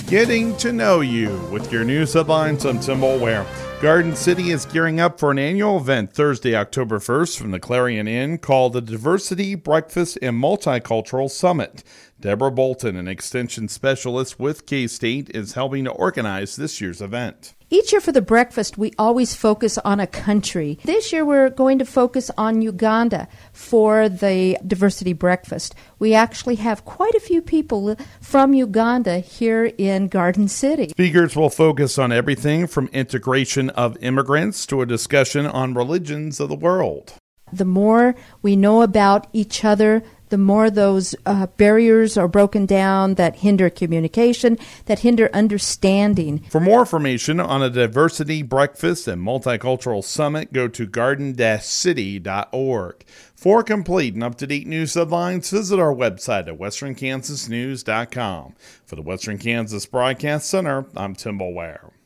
Getting to know you with your news headlines. I'm Tim Boulware. Garden City is gearing up for an annual event Thursday, October 1st from the Clarion Inn called the Diversity Breakfast and Multicultural Summit. Deborah Bolton, an extension specialist with K-State, is helping to organize this year's event. Each year for the breakfast, we always focus on a country. This year, we're going to focus on Uganda for the diversity breakfast. We actually have quite a few people from Uganda here in Garden City. Speakers will focus on everything from integration of immigrants to a discussion on religions of the world. The more we know about each other, the more those barriers are broken down that hinder communication, that hinder understanding. For more information on a diversity breakfast and multicultural summit, go to garden-city.org. For complete and up-to-date news headlines, visit our website at westernkansasnews.com. For the Western Kansas Broadcast Center, I'm Tim Boulware.